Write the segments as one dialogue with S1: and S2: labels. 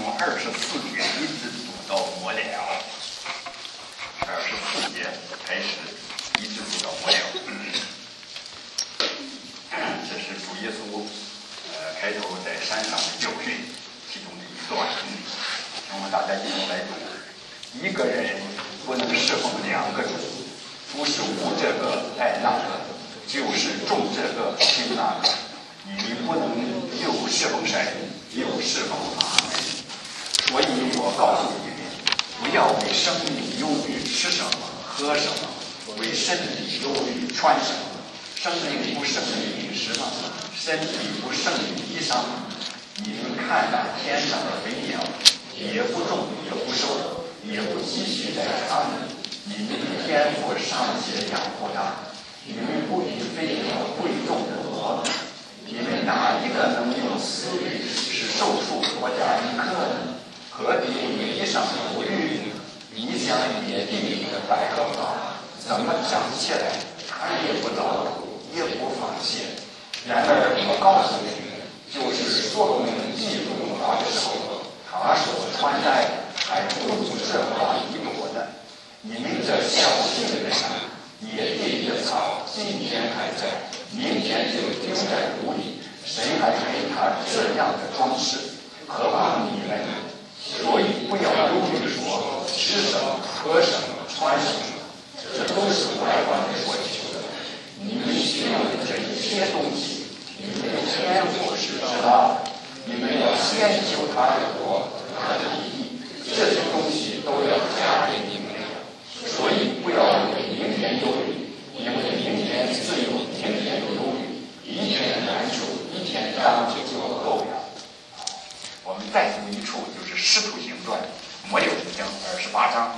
S1: 24节一直读到末了，24节开始一直读到末了。这是主耶稣开头在山上的教训其中的一段。我们大家一起来读：一个人不能侍奉两个主，不是护这个爱那个，就是重这个轻那个。你们不能又侍奉神又侍奉他。所以我告诉你们，不要为生命忧虑吃什么喝什么，为身体忧虑穿什么。生命不胜于饮食吗？身体不胜于衣裳吗？你们看那天上的飞鸟，也不种也不收，也不积蓄在他们，你们的天父尚且养活它，你们不比飞鸟贵重的多吗？你们哪一个能用思虑使寿数多加一颗呢？何必为衣裳忧虑？你想野地里的百合花怎么长起来？它也不劳苦，也不放弃。然而我告诉你们，就是所罗门记录他的时候，他所穿戴的还不如这花一朵呢。你们这小信的人，野地的草今天还在，明天就丢在土里，谁还给他这样的装饰？何况你们？所以不要忧虑说吃什么、喝什么、穿什么，这都是外观所求的。你们需要的这一切东西，你们的天父是知道的。你们要先求他的国、他的义，这些东西都要加给你们的。所以不要为明天忧虑，因为明天自有明天的忧虑，一天难处一天当就够了。我们再读一处，就是《使徒行传》末6章28章。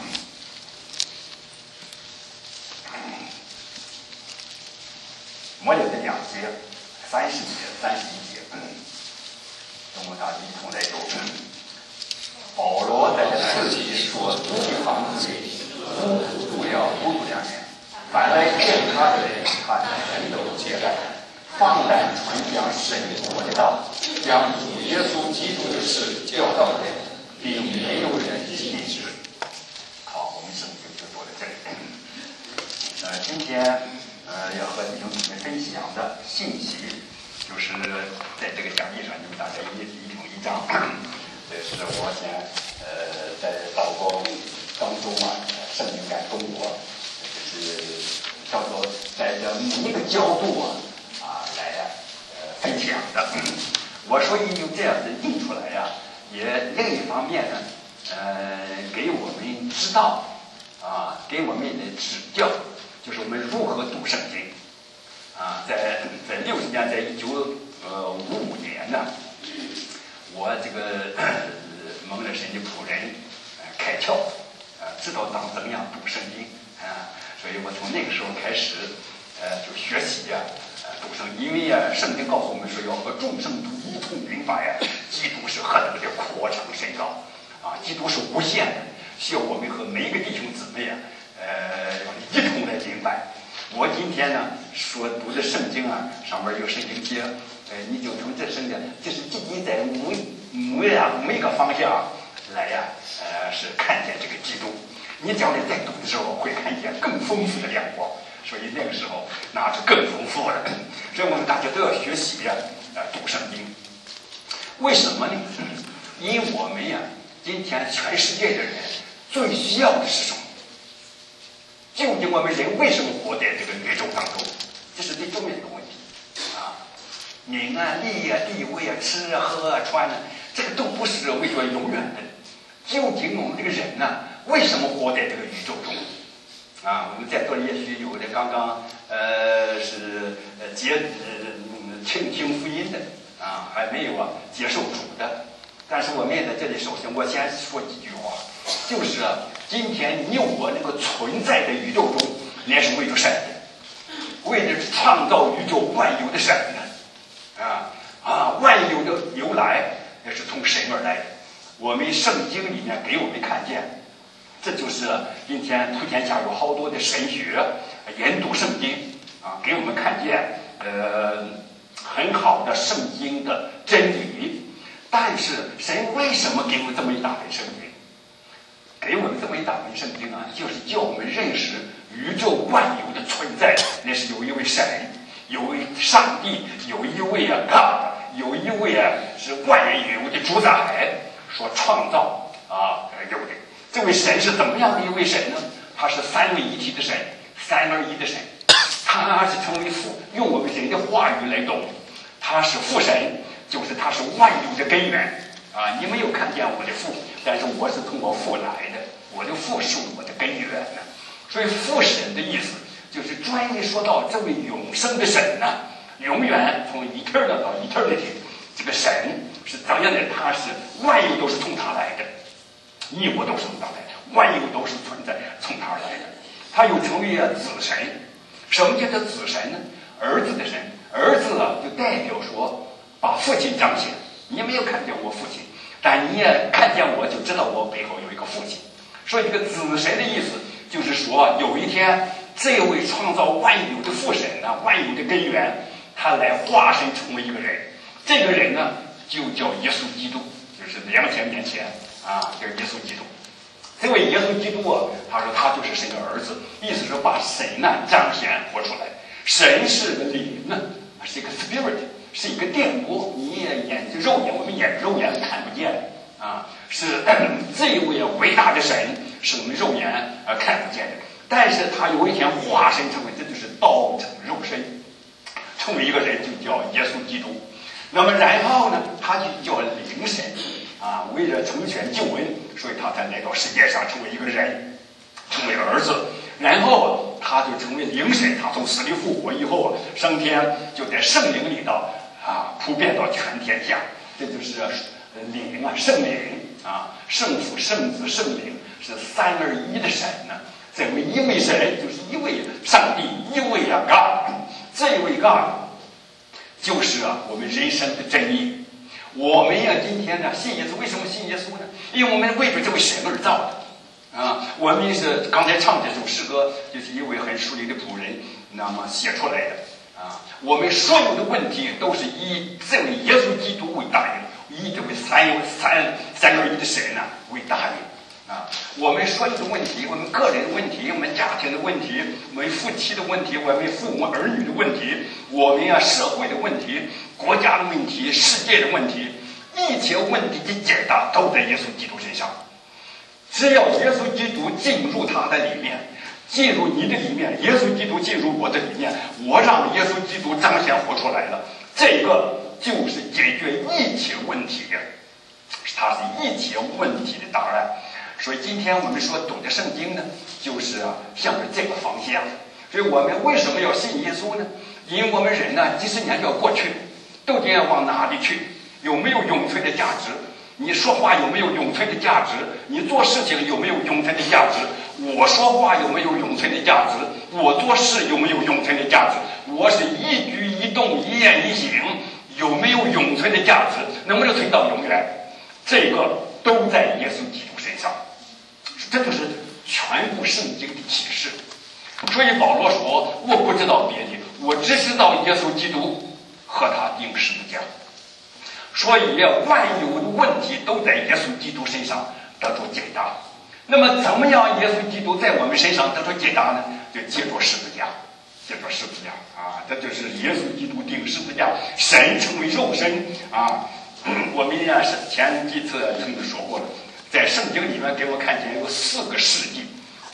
S1: 末6的2节，30节、31节，我们大家一同来读。保罗在自己所住的房子里住了5年，凡来见他的人，他全都接待，放胆传讲神国的道，将主耶稣基督的事教导人，并没有人禁止。好，我们圣经就说到这里。今天要和弟兄姊妹分享的信息，就是在这个讲义上，你们大家一同一章。这是我想在祷告当中圣灵感动我，就是叫做在这某一个角度来分享的。我说用这样子印出来也另一方面呢，给我们知道给我们的指教，就是我们如何读圣经在60年，在1955年呢，我这个蒙了神的仆人开窍，知道怎样读圣经所以我从那个时候开始就学习读圣经，因为圣经告诉我们说要和众圣徒一同明白基督是何等的扩张深高基督是无限的，需要我们和每一个弟兄姊妹一同来明白。我今天呢所读的圣经上面有圣经节，你就从这圣经，就是积极在每个方向来是看见这个基督。你将来在读的时候会看见更丰富的亮光，所以那个时候那是更丰富的。所以我们大家都要学习读圣经。为什么呢？因为我们今天全世界的人最需要的是什么？究竟我们人为什么活在这个宇宙当中？这是最重要的问题名利地位吃喝穿这个都不是为了永远的。究竟我们这个人为什么活在这个宇宙中我们在座也许有的刚刚是听福音的还没有接受主的。但是我们也在这里，首先我先说几句话，就是今天你我那个存在的宇宙中，那是为了神的，为了创造宇宙万有的神万有的由来也是从神而来的。我们圣经里面给我们看见，这就是今天普天下有好多的神学研读圣经给我们看见很好的圣经的真理。 但是神为什么给我们这么一大本圣经？给我们这么一大本圣经啊，就是叫我们认识宇宙万有的存在，那是有一位神，有一位上帝，有一位God， 有一位是万有的主宰所创造有的。这位神是怎么样的一位神呢？他是三位一体的神，三而一的神。他是成为父，用我们人的话语来懂，他是父神，就是他是万有的根源啊！你没有看见我的父，但是我是从我父来的，我的父是我的根源呢。所以父神的意思就是专门说到这位永生的神呢，永远从 eternal 到 eternity， 这个神是怎样的？他是万有都是从他来的，你我都是从他来的，万有都是存在从他而来的。他又成为子神。什么叫做子神呢？儿子的神，儿子就代表说把父亲彰显。你没有看见我父亲，但你也看见我，就知道我背后有一个父亲。所以这个子神的意思就是说，有一天这位创造万有的父神万有的根源，他来化身成为一个人。这个人呢，就叫耶稣基督，就是2000年前叫耶稣基督。这位耶稣基督他说他就是神的儿子，意思是把神彰显活出来。神是个灵是一个 spirit， 是一个电波，你肉眼我们肉眼看不见是这位伟大的神，是我们肉眼看不见的。但是他有一天化身成为，这就是道成肉身，成为一个人，就叫耶稣基督。那么然后呢，他就叫灵神为了成全救恩，所以他才来到世界上，成为一个人，成为儿子。然后他就成为灵神，他从死里复活以后升天，就在圣灵里普遍到全天下。这就是灵圣灵圣父、圣子、圣灵是三而一的神这么一位神，就是一位上帝，一位God。这位God就是我们人生的真理。我们今天信耶稣，为什么信耶稣呢？因为我们为着这位神而造的我们是刚才唱这首诗歌，就是一位很属灵的仆人那么写出来的我们所有的问题都是以这位耶稣基督为大因，以这位三而一的神为大因我们所有的问题，我们个人的问题，我们家庭的问题，我们夫妻的问题，我们父母儿女的问题，我们社会的问题，国家的问题，世界的问题，一切问题的解答都在耶稣基督身上。只要耶稣基督进入他的里面，进入你的里面，耶稣基督进入我的里面，我让耶稣基督彰显活出来了，这个就是解决一切问题它是一切问题的答案。所以今天我们说懂得圣经呢，就是向着这个方向。所以我们为什么要信耶稣呢？因为我们人几十年要过去，究竟要往哪里去？有没有永存的价值？你说话有没有永存的价值？你做事情有没有永存的价值？我说话有没有永存的价值？我做事有没有永存的价值？我是一举一动一言一行有没有永存的价值？能不能存到永远？这个都在耶稣基督身上。这就是全部圣经的启示。所以保罗说，我不知道别的，我只知道耶稣基督和他钉十字架。所以万有的问题都在耶稣基督身上得出解答。那么怎么样耶稣基督在我们身上得出解答呢？就借着十字架，借着十字架这就是耶稣基督钉十字架，神成为肉身我们是前几次曾经说过了，在圣经里面给我看见有4个世纪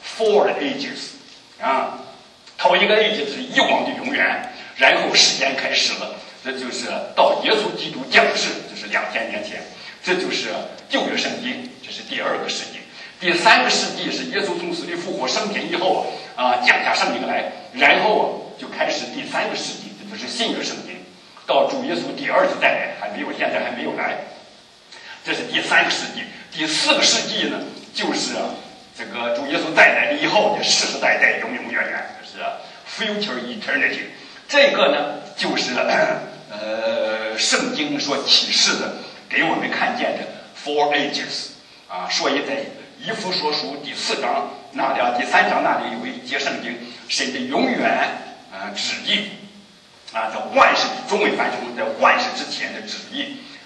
S1: ，4 ages 头一个 age 是以往的永远，然后时间开始了，这就是到耶稣基督降世，就是2000年前，这就是旧约圣经，这是第2个世纪。第3个世纪是耶稣从死里复活升天以后降下圣灵来，然后就开始第3个世纪，这就是新约圣经。到主耶稣第2次再来现在还没有来，这是第3个世纪。第4个世纪呢，就是这个主耶稣再来了以后的世世代代永永远远，就是 future eternity。这个呢，就是圣经所启示的，给我们看见的 4 ages 所以在以弗所书第4章那里第3章那里有一节圣经，神的永远旨意在万事中文翻成在万事之前的旨意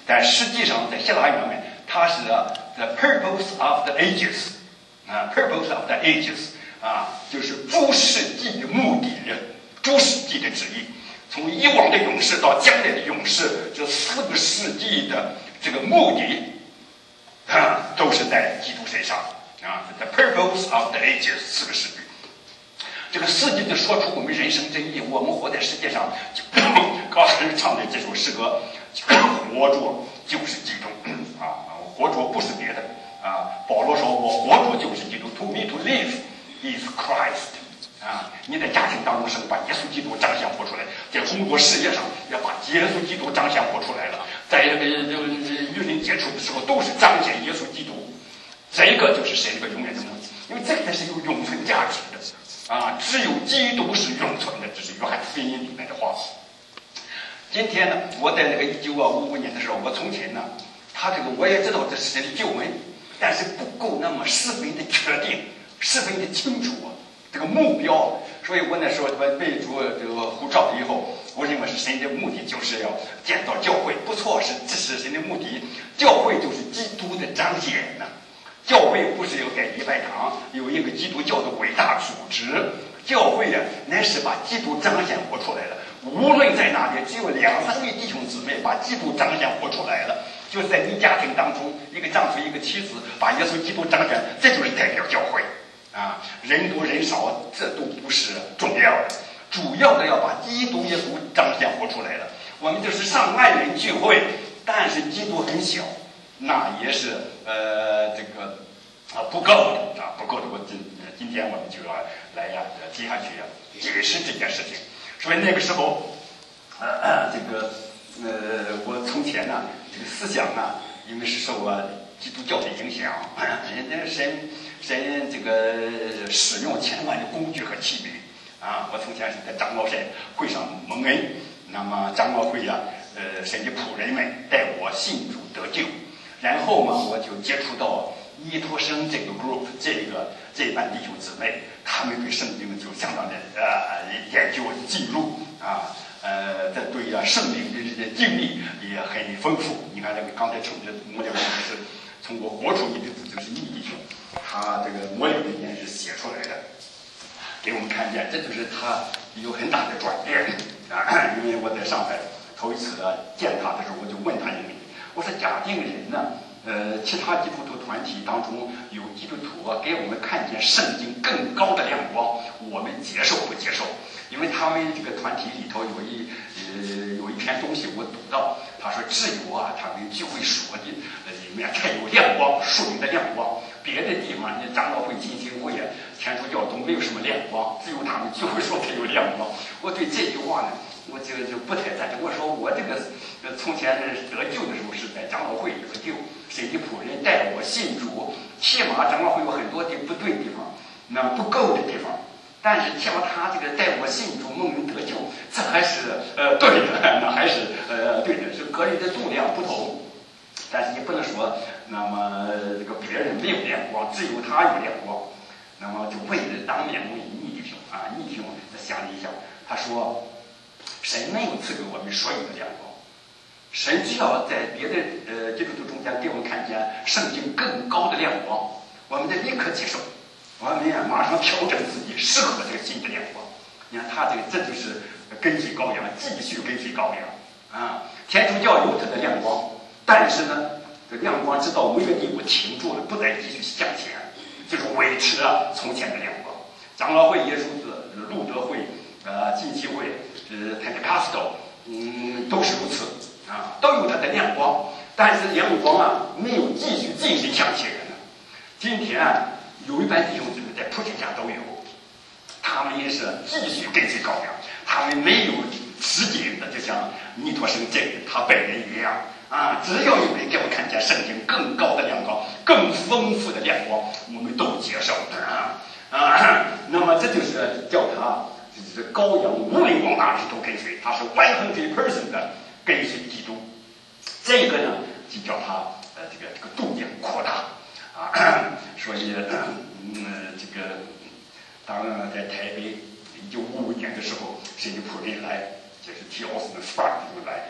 S1: 但实际上在希腊语里面，它是 the purpose of the ages， purpose of the ages， 就是诸世纪的目的，诸世纪的旨意。从以往的勇士到将来的勇士，这4个世纪的这个目的，都是在基督身上，the purpose of the ages， 4个世纪。这个世纪就说出我们人生真意，我们活在世界上，刚才唱的这首诗歌，活着就是基督活着不是别的保罗说我活着就是基督 ，to me to live is Christ。你在家庭当中把耶稣基督彰显活出来，在工作事业上要把耶稣基督彰显活出来了，在与人接触的时候都是彰显耶稣基督，这个就是神这个永远的目的，因为这个才是有永存价值的只有基督是永存的，这是约翰福音里面的话。今天呢，我在那个1955年的时候，我从前呢，他这个我也知道这是神的救恩，但是不够那么十分的确定，十分的清楚这个目标，所以我那时候被主这个呼召了以后，我认为是神的目的就是要建造教会，不错，这是神的目的。教会就是基督的彰显教会不是要盖礼拜堂，有一个基督教的伟大组织。教会乃是把基督彰显活出来了。无论在哪里，只有2、3位弟兄姊妹把基督彰显活出来了，就是在你家庭当中，一个丈夫一个妻子把耶稣基督彰显，这就是代表教会。人多人少这都不是重要的，主要的要把基督耶稣彰显活出来了。我们就是上万人聚会，但是基督很小，那也是这个不够的不够的。今天我们就要来接下去解释这件事情。所以那个时候我从前呢这个思想因为是受基督教的影响，神这个使用千万的工具和器皿我从前是在长老会会上蒙恩，那么长老会神的仆人们带我信主得救，然后嘛我就接触到依托生这个 group， 这班弟兄姊妹，他们对圣经就相当的研究记录这对圣灵的这些经历也很丰富。你看这个刚才从这模了是从我活出一个字，就是逆弟兄，他这个模了里面是写出来的，给我们看见，这就是他有很大的转变因为我在上海头一次见他的时候，我就问他一个问题，我说假定人呢其他基督徒团体当中有基督徒给我们看见圣经更高的亮光，我们接受不接受？因为他们这个团体里头有一篇东西我读到，他说只有他们聚会所的里面才有亮光，属灵的亮光，别的地方你长老会、浸信会天主教都没有什么亮光，只有他们聚会所才有亮光。我对这句话呢我就不太赞成。我说我这个从前得救的时候是在长老会得救，神的仆人带我信主，起码长老会有很多的不对的地方，那不够的地方，但是起码他这个带我信主蒙恩得救，这还是对的，那还是对的，是个人的度量不同。但是你不能说那么这个别人没有亮光，只有他有亮光。那么就问当面问逆弟兄逆弟兄想了一下，他说神没有赐给我们所有的亮光，神只要在别的基督徒中间给我们看见圣经更高的亮光，我们得立刻接受，我们马上调整自己，适合这个新的亮光。你看他这就是跟随羔羊，继续跟随羔羊天主教有它的亮光，但是呢这亮光直到某个地步停住了，不再继续向前，就是维持从前的亮光。长老会、耶稣路德会、浸信会、Pentecostal， 都是如此都有它的亮光，但是亮光没有继续进行向前的。今天有一班弟兄姊妹在普天下都有，他们也是继续跟随羔羊，他们没有时间的，就像尼托生这个他本人一样只要有人给我看见圣经更高的亮光、更丰富的亮光，我们都接受那么这就是叫他就是羔羊无论往哪里都跟随，他是100% 的跟随基督。这个呢就叫他这个度量扩大所以这个当然在台北1955年的时候，神的仆人来，就是提奥斯的斯巴就来，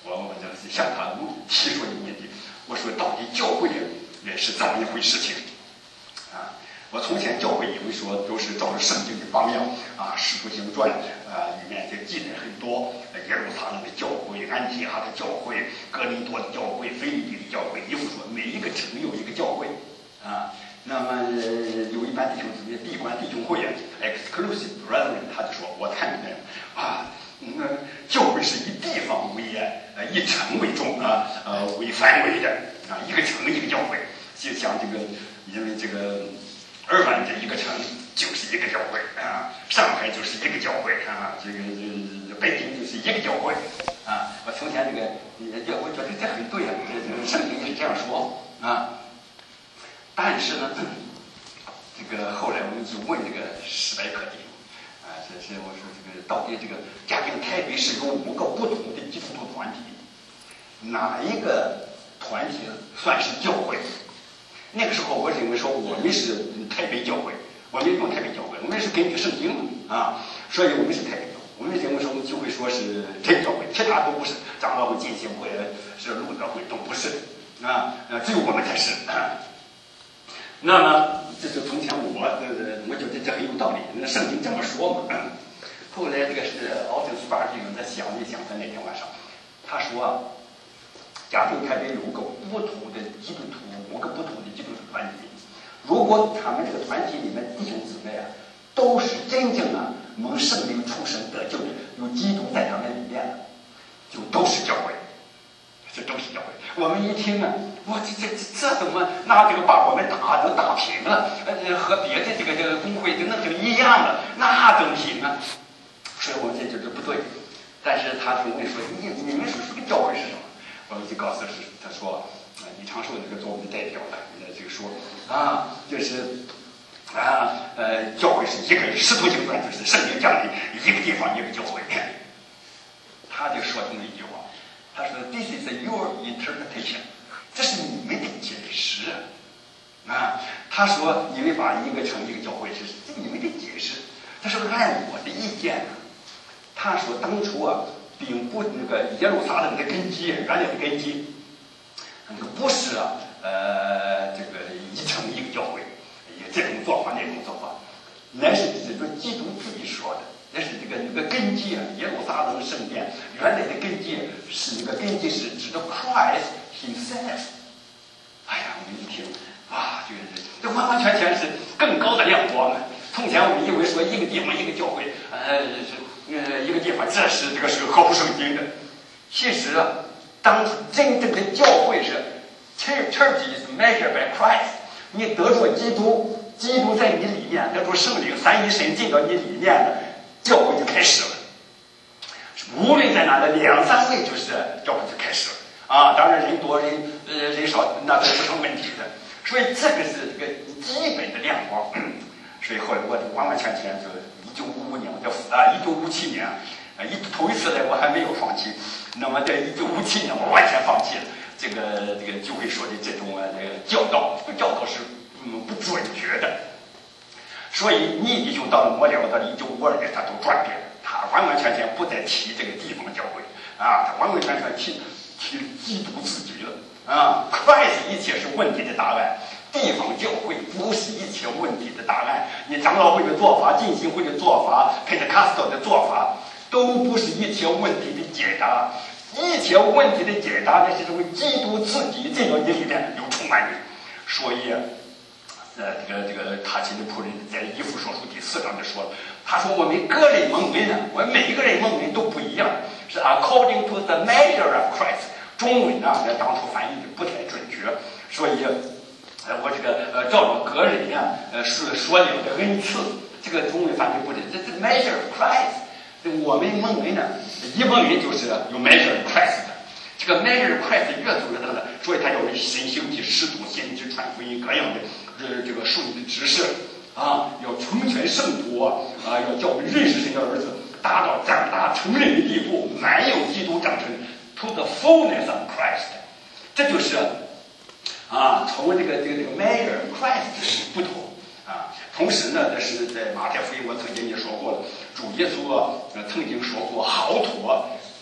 S1: 我就向他提出一个问题，我说到底教会是怎么一回事情啊？我从前教会以为说都是照着圣经的榜样啊，《使徒行传》里面这记载很多耶路撒冷的教会、安提阿的教会、哥林多的教会、腓立比的教会，一副说每一个城有一个教会啊。那么有一般弟兄姊妹闭关弟兄会exclusive brethren， 他就说我看见啊，教会是以地方为以城为重为范围的啊，一个城一个教会，就像这个因为这个二湾这一个城就是一个教会啊，上海就是一个教会啊，这个北京就是一个教会啊。我从前这个我觉得这很对啊，这圣经也是这样说啊。但是呢，这个后来我们就问这个史白克弟兄啊，这是我说这个到底这个嘉定台北是有5个不同的基督徒团体，哪一个团体算是教会？那个时候我认为说我们是台北教会，我们用台北教会，我们是根据圣经啊，所以我们是台北教会。我们认为说我们就会说是真教会，其他都不是，长老会、浸信会、是路德会都不是啊，只有我们才是。那么这是从前我觉得这很有道理，那圣经这么说嘛。后来这个是奥正斯巴尔弟兄在想一想，在那天晚上，他说嘉定台北有个不同的基督徒，5个不同的基督徒团体，如果他们这个团体里面弟兄姊妹啊，都是真正蒙圣灵出生得救的，有基督在他们里面，就都是教会，这都是教会。我们一听啊，哇，这怎么那这个把我们都打平了？和别的这个工会就弄成一样了，那怎么行啊？所以我们这就是不对。但是他就问说，你们说这个教会是什么？我们就告诉他说，李长寿这个做我们的代表的，这个说啊，就是教会是一个使徒行传，就是圣经讲的一个地方一个教会。他就说这么一句话。他说 ：“This is your interpretation， 这是你们的解释啊。”他说：“你们把一个城一个教会是你们的解释。”他说：“按我的意见呢，他说当初并不那个耶路撒冷的根基，原来的根基，不是这个一城一个教会，这种做法那种做法，乃是这个基督自己说的。”那是这个根基耶路撒冷圣殿原来的根基是那个根基是指的 Christ himself。哎呀，我们一听，哇，这完完全全是更高的亮光啊！从前我们以为说一个地方一个教会，一个地方这是合乎圣经的。其实当真正的教会是 Church is measured by Christ， 你得着基督，基督在你里面，得着圣灵，三一神进到你里面的。教会就开始了，无论在哪的2、3位，就是教会就开始了啊！当然人多人少那都不成问题的，所以这个是这个基本的亮光。所以后来我就完完全全就1955年，我就1957年头一次来我还没有放弃，那么在1957年我完全放弃了这个就会说的这种教导，这个教导是不准确的。所以倪弟兄到了末了，到1952年，他都转变了，他完完全全不再提这个地方教会啊，他完完全全提基督自己了啊。Christ 一切是问题的答案，地方教会不是一切问题的答案。你长老会的做法、浸信会的做法、Pentecostal 的做法，都不是一切问题的解答。一切问题的解答，那是因为基督自己进到你里面有充满你，所以。这个他亲的仆人在以弗所书第4章就说了，他说我们个人蒙恩我们每一个人蒙恩都不一样，是 according to the measure of Christ。中文当初翻译的不太准确，所以我这个照着个人所领的恩赐，这个中文翻译不对，这 measure of Christ。我们蒙恩一蒙恩就是有 measure of Christ 的。这个 measure of Christ 越走越大的，所以他要为神行体、使徒、先知、传福音各样的这个属灵的知识啊，要成全圣徒要叫我们认识神的儿子，达到长大成人的地步，满有基督长成 to the fullness of Christ。这就是从这个 measure of Christ 不同啊。同时呢，这是在马太福音我曾经也说过了，主耶稣曾经说过，好土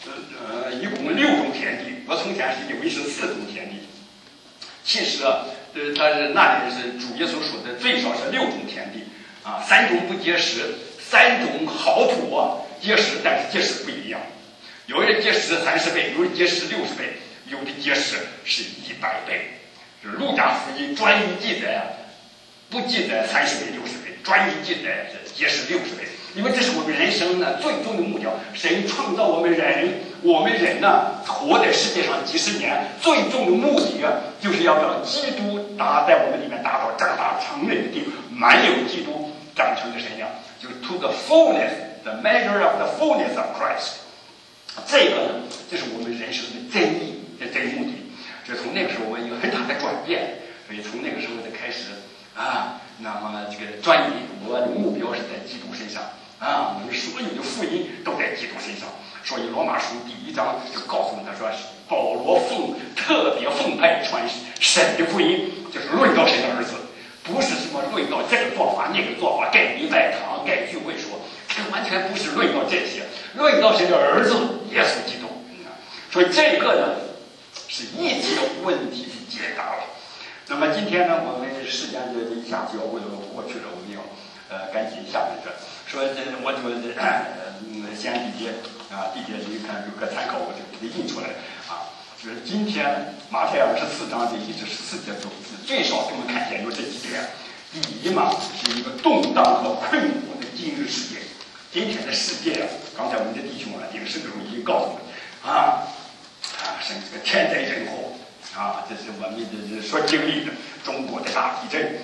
S1: 一共6种天地。我从前是以为是4种天地，其实他是那里是主耶稣说的最少是6种天地啊，3种不结实，3种好土结实，但是结实不一样。有的结实30倍，有的结实60倍，有的结实是100倍。是路加福音专一记载不记载30倍60倍，专一记载是结实60倍。因为这是我们人生呢最终的目标。神创造我们人呢活在世界上几十年，最终的目的就是要让基督在我们里面达到长大成人的地步，满有基督长成的身量，就是 to the fullness, the measure of the fullness of Christ。这个呢，这是我们人生的真意的真目的。这从那个时候我们有很大的转变，所以从那个时候就开始那么这个专一，我的目标是在基督身上我们所有的福音都在基督身上。所以罗马书第1章就告诉我们，他说保罗特别奉派传神的福音，就是论到神的儿子，不是什么论到这个做法那个做法，该礼拜堂该聚会说，这完全不是论到这些，论到神的儿子耶稣基督。所以这个呢是一切问题的解答了。那么今天呢，我们时间就一下就要过去了，我们要赶紧下面这说我就先第节你看有个参考，我就给它印出来就是今天马太24章的1至14节中，最少给我们看见有这几点。第一嘛，是一个动荡和困惑的今日世界。今天的世界刚才我们的弟兄领圣的已经告诉我们是这个天灾人祸这是我们所经历的中国的大地震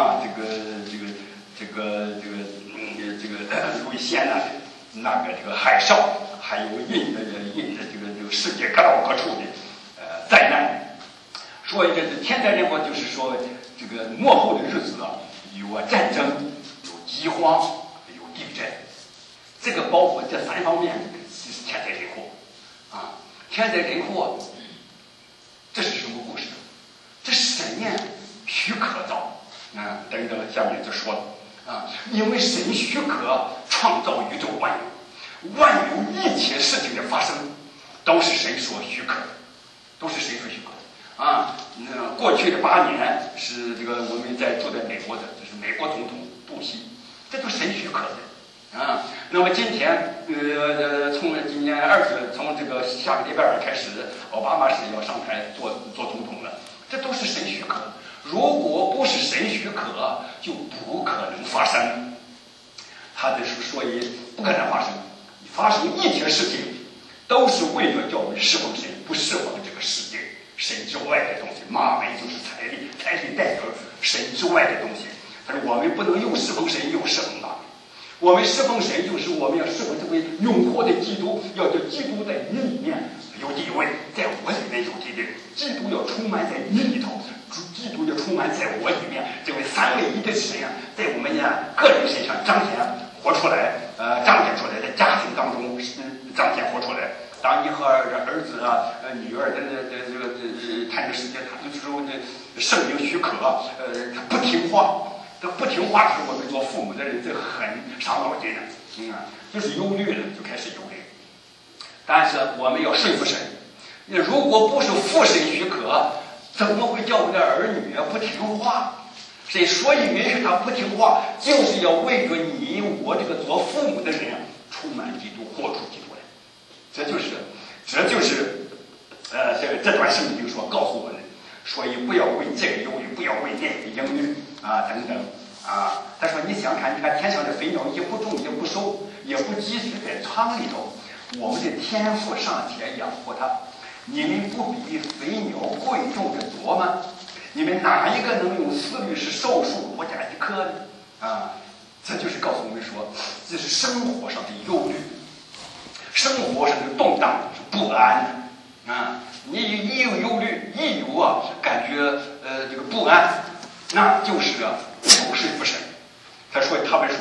S1: 这个泸县那个海啸，还有印的这个世界各到各处的灾难。所以这是天灾人祸，就是说这个末后的日子有战争，有饥荒，有地震，这个包括这3方面是天灾人祸天灾人祸，这是什么故事？这神许可造等等，下面就说了因为神许可创造宇宙万有一切事情的发生，都是神所许可的，都是神所许可的过去的8年是这个我们住在美国的，就是美国总统布希，这都是神许可的那么今天从今年2月，从这个下个礼拜2开始，奥巴马是要上台做总统了，这都是神许可。如果不是神许可，就不可能发生。所以不可能发生一切事情，都是为了叫我们侍奉神，不侍奉这个世界神之外的东西。马门就是财力，财力代表神之外的东西。但是我们不能又侍奉神又侍奉马门。我们侍奉神，就是我们要侍奉这位永活的基督，要叫基督在你里面有地位，在我里面有地位。基督要充满在你里头，基督要充满在我里面。这位3位一的神在我们个人身上彰显活出来，彰显出来，在家庭当中彰显活出来。当你和儿子女儿这个谈这世界，他就说圣灵许可他不听话。这不听话的时候，我们做父母的人这很伤脑筋就是忧虑了，就开始忧虑。但是我们要顺服神。如果不是父神许可，怎么会叫我们的儿女不听话？所以允许他不听话，就是要为着你我这个做父母的人充满基督，活出基督来。这就是这段圣经说告诉我们。所以不要为这个忧虑，不要为那个忧虑等等他说你想看，你看天上的飞鸟也不种也不收也不积蓄在仓里头，我们的天父尚且养活它，你们不比飞鸟贵重的多吗？你们哪一个能用思虑是寿数国家一颗呢？这就是告诉我们说，这是生活上的忧虑，生活上的动荡是不安你一有忧虑，一有感觉这个不安，那就是不顺服神。他说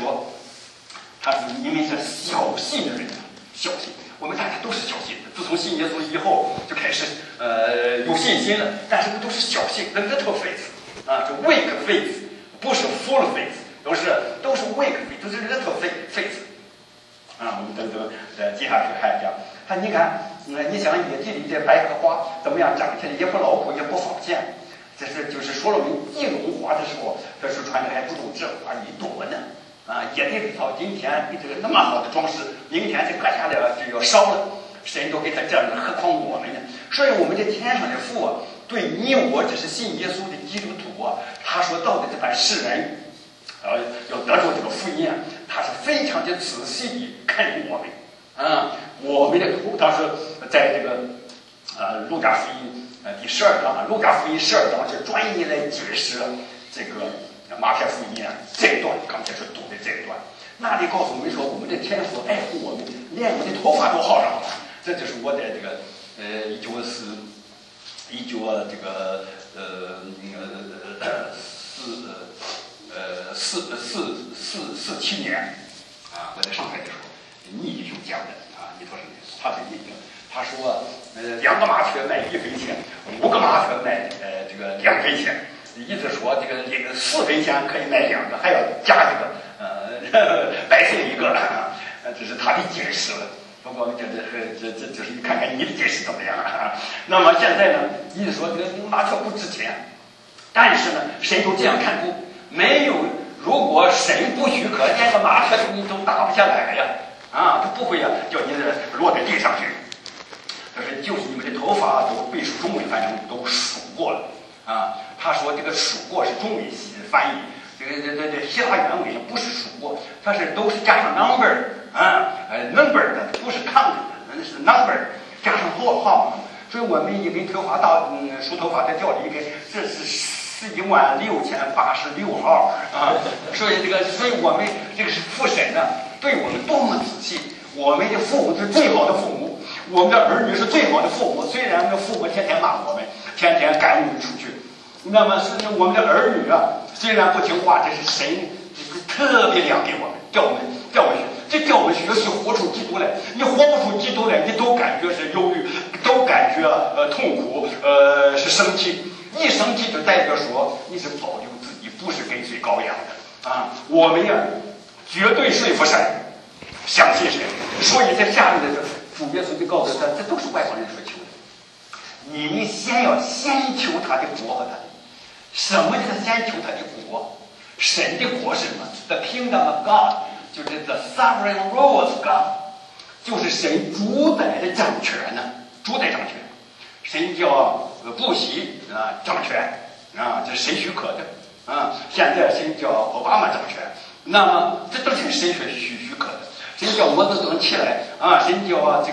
S1: 你们是小信的人，小信，我们大家都是小信的。自从信耶稣以后，就开始有信心了，但是都是小信 ，little faith 这 weak faith 不是 full faith， 都是 weak faith， 都是 little faith 我们等接下去看一下，你看你想野地里的百合花怎么样长起来，也不牢固，也不防线。这是就是说了明地龙花的时候，这树传的还不如这花一朵呢。野地里头今天这个那么好的装饰，明天这割下来就要烧了，神都给他这样的，何况我们呢？所以我们这天上的父对你我只是信耶稣的基督徒他说到的这般世人，要得着这个福音他是非常的仔细的看我们。我们的当时在这个路加福音第12章，路加福音12章是专业来解释这个马太福音这一段，刚才说读的这一段，那里告诉我们说，我们的天父爱护我们，连我的头发都薅上了。这就是我在这个1947年我在上海的时候，倪弟兄讲的你说什么？他是倪弟兄，他说2个麻雀卖1分钱，5个麻雀卖这个2分钱。意思说这个4分钱可以买2个，还要加一个白送1个，这是他的解释了。不过这就是你看看你的解释怎么样那么现在呢，意思说这个麻雀不值钱，但是呢，谁都这样看顾，没有如果神不许可，连个麻雀你都打不下来呀他不会叫你落在地上去。就是你们的头发都背书中文翻译都数过了他说这个数过是中文翻译，这希腊原文不是数过，它是都是加上 number 的，不是 count 的，是 number 加上号。所以我们一根头发梳头发的掉了一根，这是416086号所以我们这个是父神对我们多么仔细。我们的父母是最好的父母，我们的儿女是最好的父母。虽然我们的父母天天骂我们，天天赶我们出去，那么是我们的儿女虽然不听话，这是神特别量给我们，叫我们这叫我们学习活出基督来。你活不出基督来，你都感觉是忧郁，都感觉痛苦，是生气。一生气就代表说你是保留自己，不是跟随羔羊的我们绝对说服神，相信神。所以在下面的主耶稣就告诉他，这都是外邦人所求的。你先求他的国和他的义。什么叫先求他的国？神的国是什么 ？The kingdom of God 就是 the sovereign rule of God， 就是神主宰的掌权主宰掌权。神叫布希掌权这是神许可的现在神叫奥巴马掌权，那么这都是神许可的。神叫摩托车起来神叫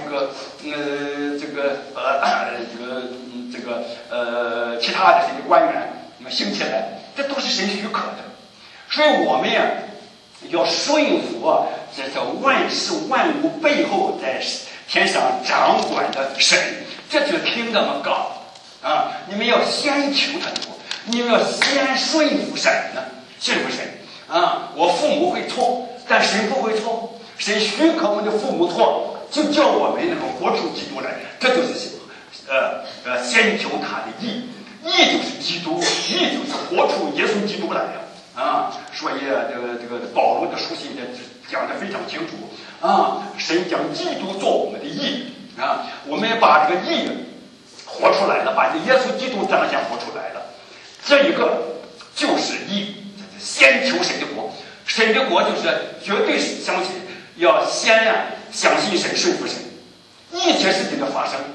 S1: 其他的这些官员兴起来，这都是神许可的。所以我们要顺服这万事万物背后在天上掌管的神，这就是 kingdom of God 你们要先求他的国，你们要先顺服神顺服神我父母会错，但神不会错。神许可我们的父母错，就叫我们能够活出基督来。这就是先求他的义，义就是基督，义就是活出耶稣基督来所以这个保罗的书信讲得非常清楚神将基督做我们的义我们把这个义活出来了，把这耶稣基督彰显活出来了，这一个就是义。先求神的国，神的国就是绝对相信，要先相信神，顺服神。一切事情的发生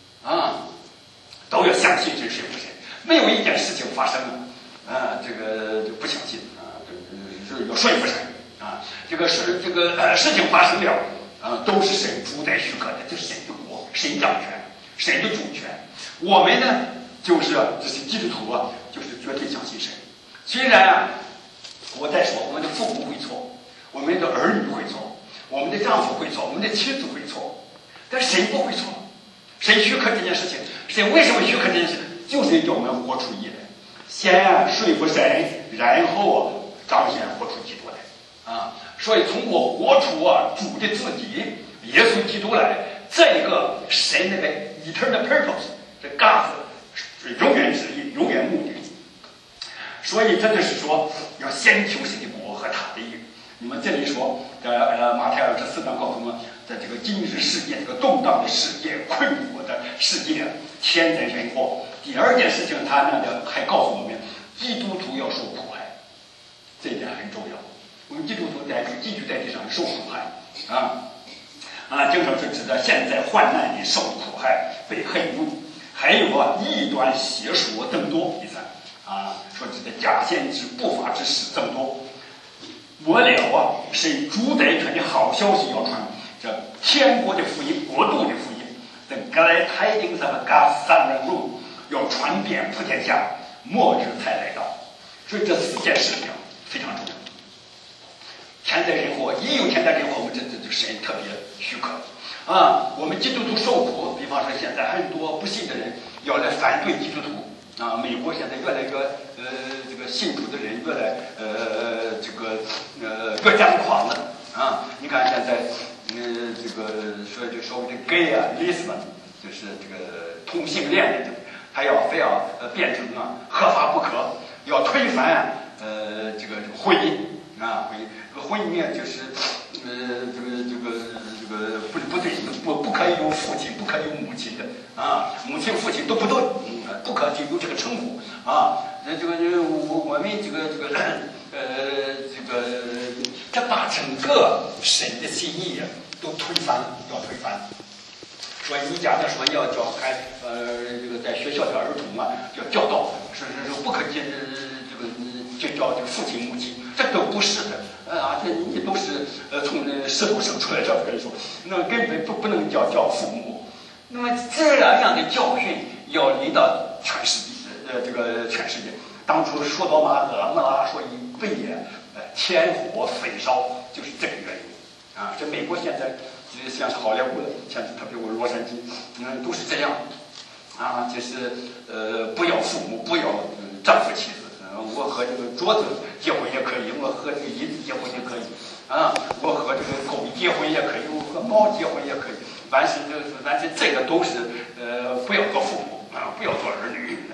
S1: 都要相信神，顺服神。没有一件事情发生这个就不相信就是要顺服神这个事情发生了都是神主宰许可的，这是神的国，神掌权，神的主权。我们呢，就是这些基督徒就是绝对相信神。虽然我在说我们的父母会错，我们的儿女会错，我们的丈夫会错，我们的妻子会错，但是神不会错。神许可这件事情，神为什么许可这件事？就是叫我们活出义来，先顺服神，然后彰显活出基督来所以从我活出主的自己耶稣基督来，这一个神那个 eternal purpose， 这 God 是永远旨意，永远目的。所以这就是说要先求神的国和他的义。你们这里说马太24章告诉我们
S2: 在这个今日世界这个动荡的世界、困惑的世界，天灾人祸。第二件事情，他呢还告诉我们，基督徒要受苦害，这一点很重要。我们基督徒继续在地上受苦害经常是指的现在患难里受苦害、被恨怒，还有异端邪说增多。第三说指的假先知、不法之事增多。末了是主宰权的好消息要传，这天国的福音、国度的福音，等格莱太丁上的嘎三人路要传遍普天下，末日才来到。所以这4件事情非常重要。天灾人祸，一有天灾人祸，我们这神特别许可我们基督徒受苦，比方说现在很多不信的人要来反对基督徒美国现在越来越这个信主的人越来越张狂了你看现在这个说这所谓的 gay lesbian 就是这个同性恋的，他非要变成合法不可，要推翻这个婚姻婚姻就是不对，不可以有父亲，不可以有母亲的母亲父亲都不对，不可以有这个称呼我们这把整个神的心意都推翻了，要推翻。说你假的说要教在学校的儿童要教导，是不可就叫这个父亲母亲，这都不是的这你都是从石头生出来的，我跟你说，那根本不能叫父母。那么这样的教训要临到全世界。当初说到俄摩拉说以被天火焚烧，就是这个原因这美国现在像是好莱坞，像是特别我洛杉矶都是这样就是不要父母，不要丈夫妻子我和这个桌子结婚也可以，我和这个椅子结婚也可以我和这个狗结婚也可以，我和猫结婚也可以，但是这个都是不要做父母不要做儿女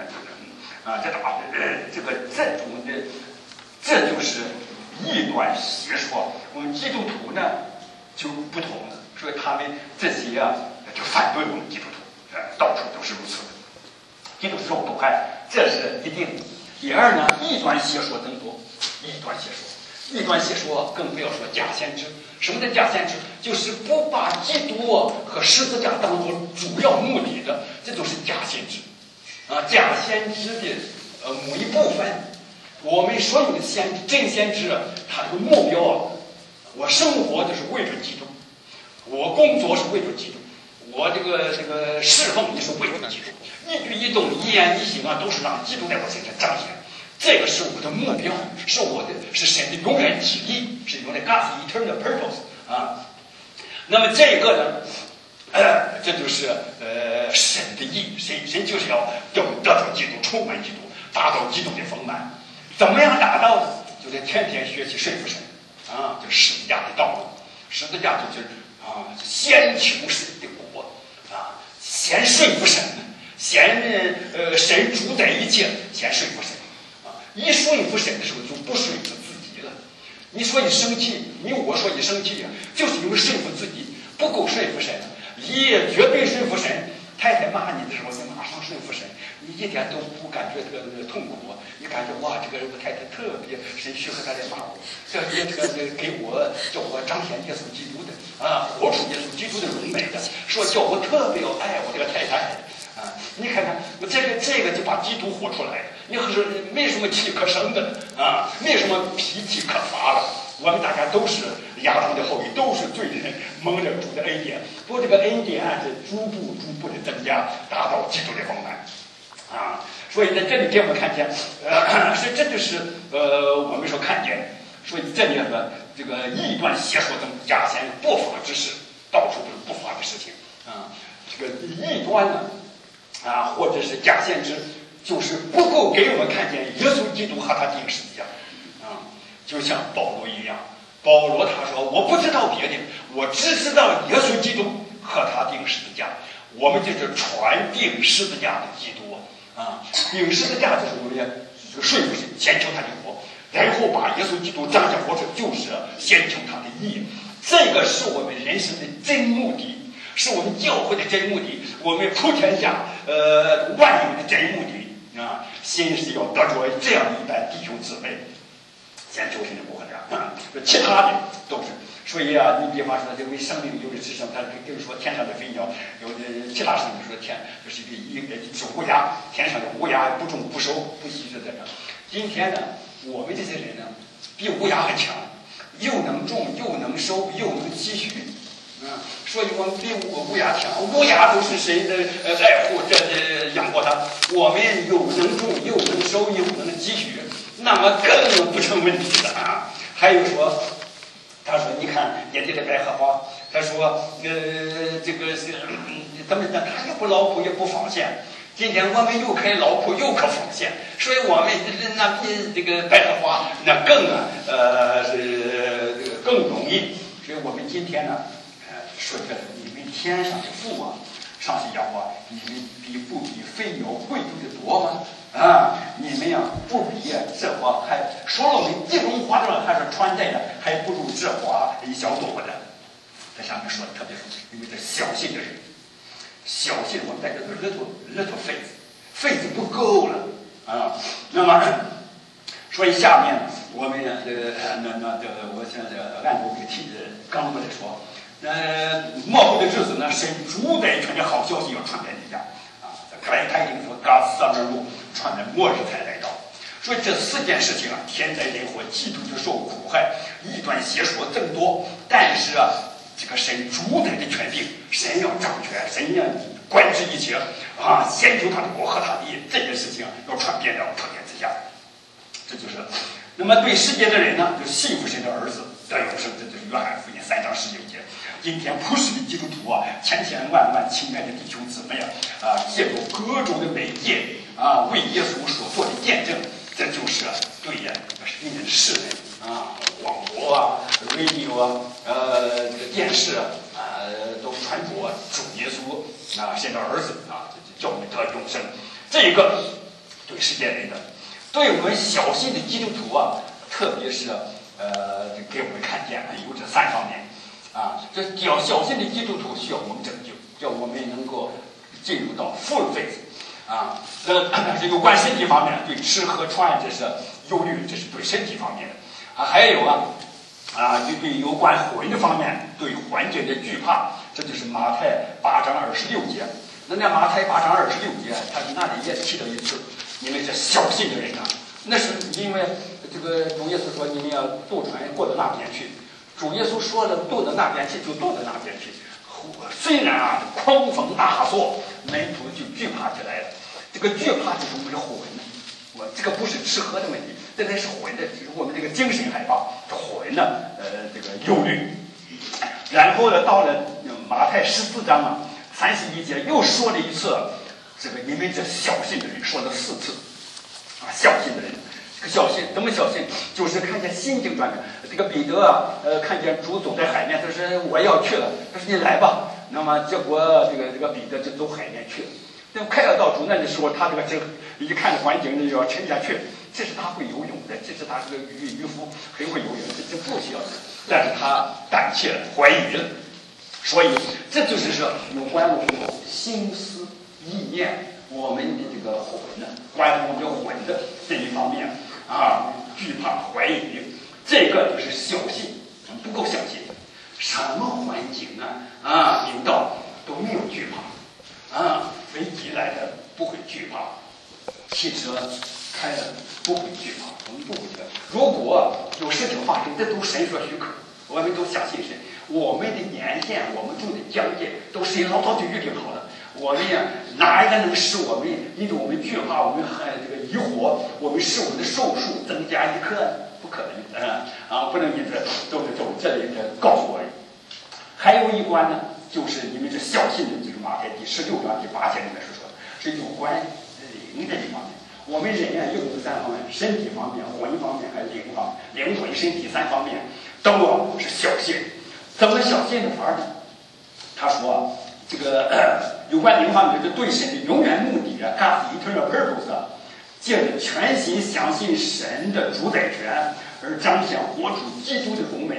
S2: 这就是异端邪说。我们基督徒呢就不同了，所以他们这些就反对我们基督徒到处都是如此的。基督徒受苦害，这是一定的。第二呢，异端邪说增多，异端邪说更不要说假先知。什么叫假先知？就是不把基督和十字架当作主要目的的，这就是假先知假先知的某一部分。我们所有的先知，真先知他这个目标我生活就是为了基督，我工作是为了基督，我这个侍奉也是为了基督，一举一动一言一行都是让基督在我身上彰显。这个是我的目标，是神的永远旨意，是用的 God's eternal purpose 那么这个呢这就是神的意，神就是要得到基督，充满基督，达到基督的丰满。怎么样达到呢？就是天天学习说服神就十字架的道路。十字架就是先求神的国先说服神，神主宰一切，先说服神一说服神的时候就不说服自己了。你说你生气，我说你生气就是因为说服自己不够说服神，也绝对说服神。太太骂你的时候，你马上说服神，你一点都不感觉这个痛苦，你感觉哇，这个我太太特别神许可他来骂我，这给我叫我彰显耶稣基督的活出耶稣基督的荣美的，说叫我特别要爱我这个太太你看看我这个就把基督活出来了，你是没什么气可生的没什么脾气可发了。我们大家都是亚当的后裔，都是罪人，蒙着主的恩典。不过这个恩典是逐步的增加，达到基督的丰满所以在这里给我们看见所以这就是我们说看见，所以这里的这个异端邪说等假先不法之事，到处都是不法的事情这个异端呢或者是假先知，就是不够给我们看见耶稣基督和他钉十字架就像保罗一样，保罗他说我不知道别的，我只知道耶稣基督和他钉十字架。我们就是传钉十字架的基督钉十字架就是我们说服神，先求他的活，然后把耶稣基督彰显活出，就是先求他的义。 这个是我们人生的真目的，是我们教会的真目的，我们普天下万有的真目的啊！心是要得着这样一般弟兄姊妹，先求神的不可能，其他的都是。所以啊，你比方说这位生命有的是什么？他跟你说天上的飞鸟，有的其他生命说天就是一只乌鸦，天上的乌鸦不种不收不息是这样。今天呢，我们这些人呢，比乌鸦还强，又能种又能收又能积蓄，所以我们比乌鸦强。乌鸦都是谁的爱护这养活它，我们又能种又能收又能积蓄，那么更不成问题了啊！还有说。他说：“你看野地的百合花。”他说：“这个是怎么的？他也不劳苦，也不纺线。今天我们又可以劳苦，又可纺线，所以我们那比这个百合花那更是更容易。所以我们今天呢，说这你们天上的父啊，上去讲话，你们不比飞鸟贵重的多吗？啊，你们呀不比这花还说了我们地中花的还是穿戴的，还不如这花一小朵的。在上面说的特别说，因为这小心的人，小心我们在这额头肺子不够了啊。那么，所以下面我们我现在按照这个题刚过来说，末后的日子呢，神主宰权的好消息要传遍天下啊。格莱泰丁说，嘎斯萨门路。传的末日才来到，所以这4件事情啊，天灾人祸、基督就受苦害、异端邪说增多。但是啊，这个神主宰的权柄，神要掌权，神要管制一切啊，先求他的国和他的义，这件事情要传遍到普天之下。这就是，那么对世界的人呢，就信服神的儿子得永生，这就是约翰福音3章19节。今天普世的基督徒啊，千千万万亲爱的弟兄姊妹啊，借助各种的媒介啊，为耶稣所做的见证，这就是对呀，是你们世人啊，广播啊、radio 啊、电视啊，都传播主耶稣啊，神的儿子啊，叫我们得永生。这个对世界人的，对我们小心的基督徒啊，特别是给我们看见有这3方面。啊，这小心的基督徒需要我们拯救，叫我们能够进入到full faith啊。这有关身体方面，对吃喝穿这是忧虑，这是对身体方面的啊。还有就对有关魂的方面，对环境的惧怕，这就是马太8章26节。那马太8章26节，他是那里也提到一次，因为这小心的人啊，那是因为这个主耶稣说你们要渡船过到那边去。主耶稣说了，渡到那边去就渡到那边去。虽然啊，狂风大作，门徒就惧怕起来了。这个惧怕就是我们的魂呢，这个不是吃喝的问题，这才是魂的，就是我们这个精神害怕，魂呢，这个忧虑。然后呢，到了马太14章31节，又说了一次，这个你们这小心的人，说了4次啊，小心的人。这个小心怎么小心？就是看见心经传的这个彼得看见主走在海面，他说我要去了，他说你来吧。那么结果这个彼得就走海面去了。那快要到主那的时候，他这个一看环境就要沉下去。这是他会游泳的，这是他这个渔夫很会游泳，这不需要的。但是他胆怯了，怀疑了。所以这就是说有关我们的心思意念，我们的这个魂呢，关乎我们的魂的这一方面。啊，惧怕、怀疑，这个就是小心，不够小心。什么环境领导都没有惧怕飞机来的不会惧怕，汽车开的不会惧怕，我们不会的。如果有事情发生，这都神所许可，我们都相信神。我们的年限，我们住的疆界，都是老早就预定好了。我们呀，哪一个能使我们因为我们惧怕，我们还这个疑惑，我们使我们的寿数增加1克？不可能不能因此都是从这里告诉我。还有一关呢，就是你们这小心的，这个马太第16章第8节里面说，是有关灵这一方面。我们人又有3方面：身体方面、魂方面，还有灵方面。灵魂、身体3方面都是小心。怎么小心的法呢？他说这个有关灵方面，就对神的永远目的God's eternal purpose，借着全心相信神的主宰权而彰显活出基督的荣美这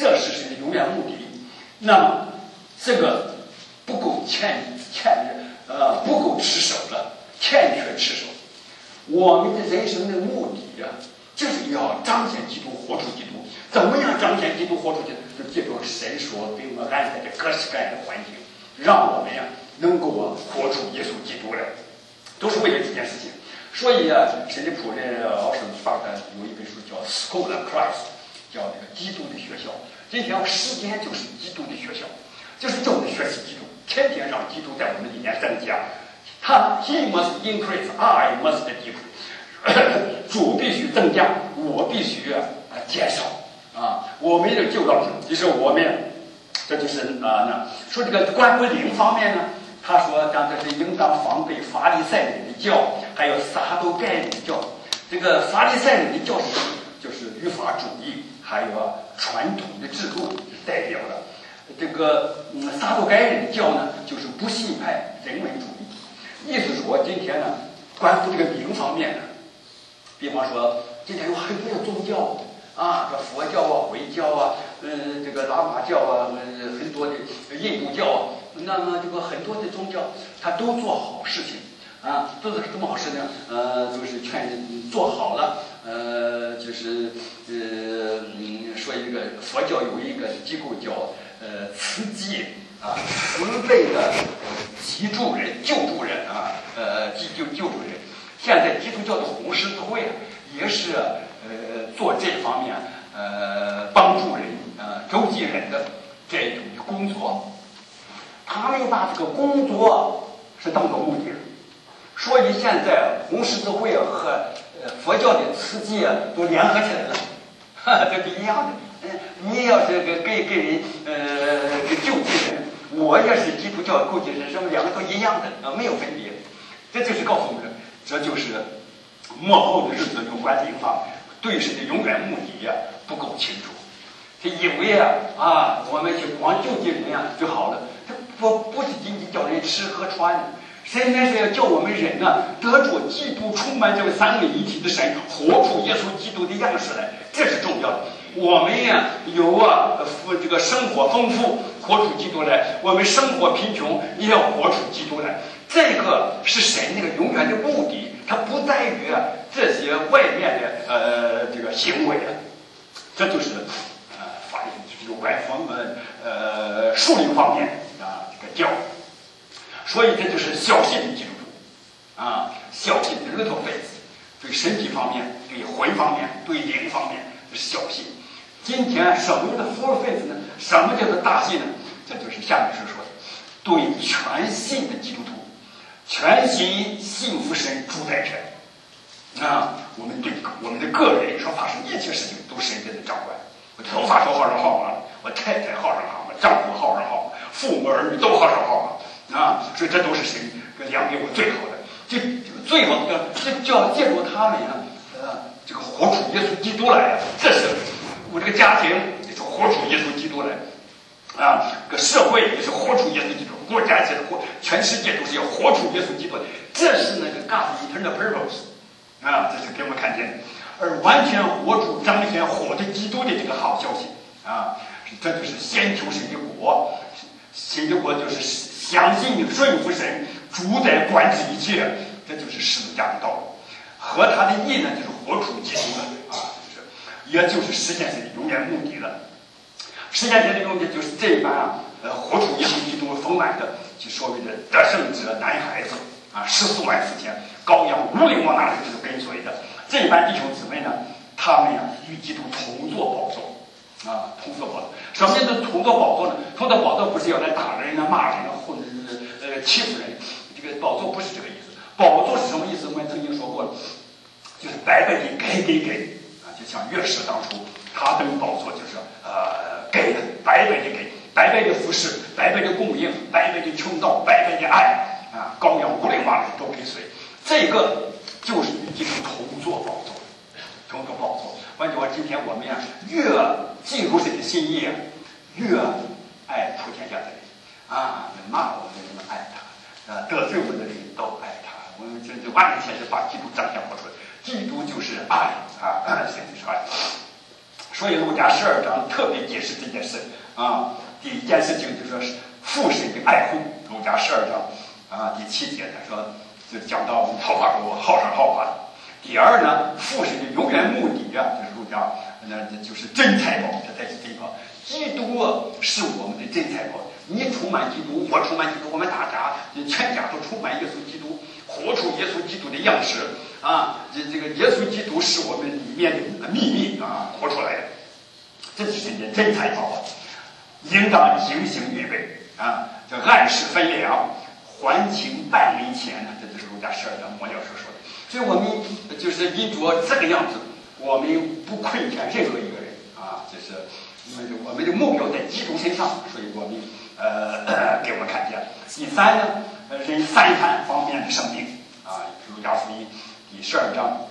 S3: 这是神的永远目的。那么这个不够不够持守了，欠缺持守。我们的人生的目的就是要彰显基督，活出基督。怎么样彰显基督，活出基督？就借助神所给我们安排的各式各样的环境，让我们能够活出耶稣基督来，都是为了这件事情。所以神的仆人老师发的有一本书叫《School of Christ》，叫这个基督的学校。今天时间就是基督的学校，就是叫我们学习基督，天天让基督在我们里面增加。He must increase, I must decrease。主必须增加，我必须减少我们的救道者，就是我们，这就是说这个关乎灵方面呢，他说这是应当防备法利赛人的教，还有撒都该人的教。这个法利赛人的教是什么？就是律法主义，还有传统的制度代表的。这个撒都该人的教呢，就是不信派人文主义。意思说，今天呢，关乎这个灵方面呢，比方说，今天有很多的宗教这佛教回教这个喇嘛教很多的印度教那么这个很多的宗教，他都做好事情做的什么好事呢？就是劝人做好了，就是说一个佛教有一个机构叫慈济慈悲的急助人、救助人救助人。现在基督教的红十字会也是做这方面帮助人周济人的这种工作。他们把这个工作是当做目的，所以现在红十字会和佛教的慈济都联合起来了，这是一样的。你要是给人给救济人，我也是基督教救济人，什么两个都一样的没有分别。这就是告诉我们，这就是末后的日子有关灵方对神的永远目的不够清楚，他以为我们去光救济人就好了，这不是仅仅叫人吃喝穿，神乃是要叫我们人得着基督，充满这位三位一体的神，活出耶稣基督的样式来，这是重要的。我们有这个生活丰富，活出基督来；我们生活贫穷，也要活出基督来。这个是神那个永远的目的，它不在于这些外面的这个行为这就是法律有关属灵方面这个教。所以这就是小信的基督徒小信的little faith，对身体方面、对魂方面、对灵方面这是小信。今天什么叫做 full faith 呢？什么叫做大信呢？这就是下面是说的，对全信的基督徒，全心信服神主宰权我们对我们的个人所发生一切事情都神在掌管。我头发都好上好了，我太太好上好了，丈夫好上好，父母儿女都好上好了所以这都是神量给我最好的。这个最好的就要借助他们这个活出耶稣基督来这是我这个家庭也是活出耶稣基督来个社会也是活出耶稣基督，国家也是全世界都是要活出耶稣基督的。这是那个 God's eternal purpose 这是给我们看见的。而完全活出彰显活的基督的这个好消息这就是先求神的国，神的国就是相信顺服神，主宰管治一切，这就是十字架的道路。和他的义呢，就是活出基督了也就是实现神的永远目的了。实现神的永远就是这一般活出耶稣基督丰满的，就所谓的得胜者男孩子14万4千羔羊无领往哪里就是跟随的。这一般弟兄姊妹呢，他们与基督同坐宝座同坐宝座。什么叫做同坐宝座呢？同坐宝座不是要来打人骂人或者是欺负人，这个宝座不是这个意思。宝座是什么意思？我们曾经说过，就是白白的给就像乐师当初他登宝座就是给的白白的给，白白的服侍，白白的供应，白白的求道，白白的爱羔羊无领往哪里都跟随。这个就是与基督同坐宝座，同坐宝座。换句话，今天我们越进入神的心意越爱普天下的人骂我们的人爱他得罪我们的人都爱他。我们这完全是把基督彰显活出来。基督就是爱神就是爱。 所以路加12章特别解释这件事啊。第一件事情就说是父神的爱护，路加12章第7节他说就讲到我们讨伐国好上好法。第二呢，父神的永远目的就是路加就是真财宝，这才是真宝。基督是我们的真财宝，你充满基督，我充满基督，我们大家全家都充满耶稣基督，活出耶稣基督的样式啊！这个耶稣基督是我们里面的秘密活出来的，这是真财宝，应当精心预备这按时分粮，还清半厘钱这就是路加12章末了所说的。所以我们就是因着这个样子，我们不亏欠任何一个人就是我们的目标在基督身上，所以我们给我们看见。第三呢，人三方面的生命路加福音第12章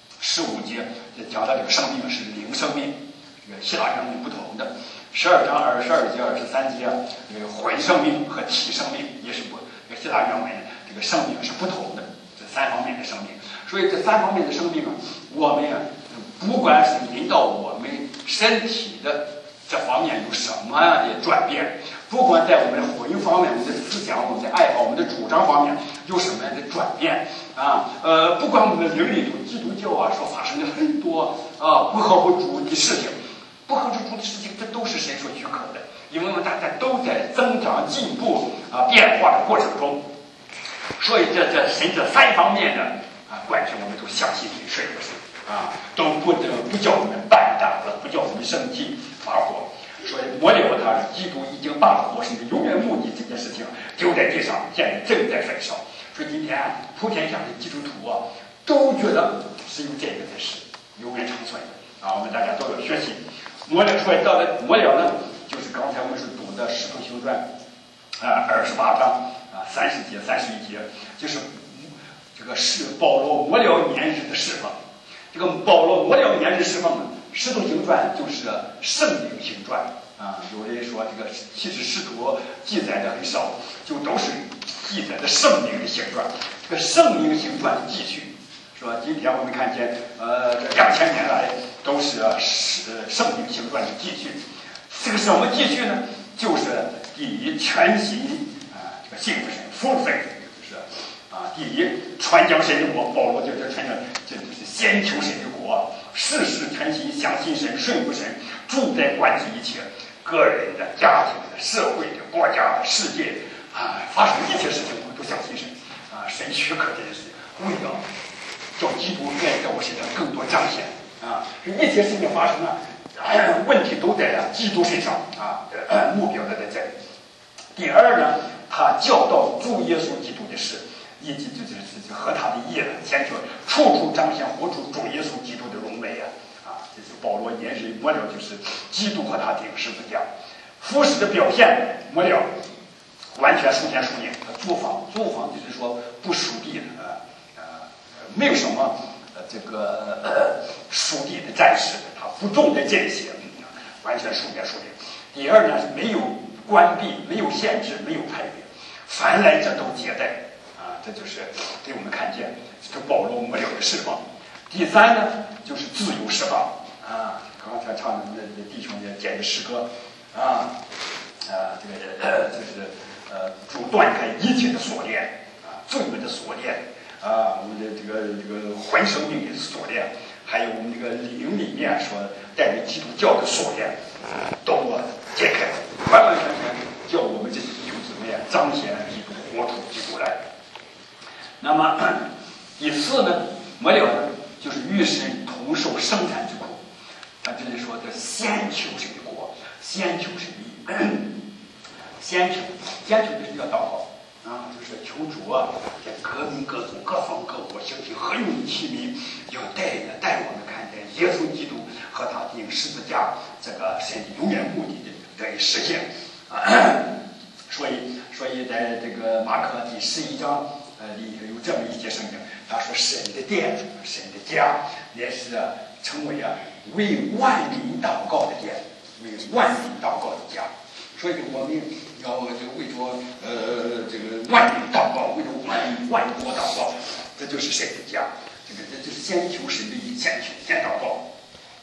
S3: 15节讲到这个生命是灵生命，这个希腊原文不同的。12章22节、23节这个魂生命和体生命也是这个希腊原文这个生命是不同的，这三方面的生命。所以这三方面的生命我们不管是引导我们身体的这方面有什么的转变，不管在我们的魂方面、我们的思想、我们的爱好、我们的主张方面有什么样的转变不管我们的灵里头，基督教所发生的很多不合乎主的事情，不合乎主的事情，这都是神所许可的，因为我们大家都在增长、进步变化的过程中，所以这神这三方面的关系我们都相信神是都不叫我们绊倒了，不叫我们生气发火。所以末了他基督已经把活神的永远目的这件事情丢在地上，现在正在焚烧。所以今天普天下的基督徒都觉得是有这个的事，永远长存的我们大家都要学习。末了，所以到了末了呢，就是刚才我们是读的《使徒行传》28章30节、31节，就是这个是保罗末了年日的释放。这个保罗末了年日释放呢，《使徒行传》就是圣灵行传有人说这个其实使徒记载的很少，就都是记载的圣灵的行传。这个圣灵行传的继续，是吧？今天我们看见这2000年来都是圣灵行传的继续。这个什么继续呢？就是第一，全心这个信服神、服神，就是第一，传讲神的国。保罗就是传讲，这就是先求神的国，事事全心相信神、顺服神，重在关注一切个人的、家庭的、社会的、国家的、世界发生一切事情，我们都相信神神许可这件事情，为了叫基督愿在我身上更多彰显一切事情发生问题都在基督身上目标的在这里。第二呢，他教导主耶稣基督的事，以及就是和他的意了，先求处处彰显活出主耶稣基督的荣美这是保罗年日末了，就是基督和他钉十字架。服饰的表现末了完全属天属灵。租房就是说不属地没有什么这个属地的战士，他不重在这些完全属天属灵。第二呢，是没有关闭、没有限制、没有派别，凡来者都接待这就是给我们看见这个保罗末了的释放。第三呢，就是自由释放刚才唱的弟兄也讲的诗歌这个就是主断开一切的锁链罪恶的锁链我们的这个魂生命的锁链，还有我们这个灵里面说带着基督教的锁链都解开，完完全全叫我们这些弟兄姊妹彰显基督、活出基督来。那么第四呢，末了呢，就是与神同受生产之苦。他这里说的先求神的国，先求神的义，先求就是要祷告就是求主在各民各族各方各国兴起何用的器皿，要带我们看见耶稣基督和他钉十字架这个神的永远目的得以实现所以在这个马可第11章里有这么一节圣经，他说神的殿、神的家也是成为为万民祷告的殿，为万民祷告的家。所以我们要为着这个万民祷告，为着万国祷告，这就是神的家。这就是先求神的义，先祷告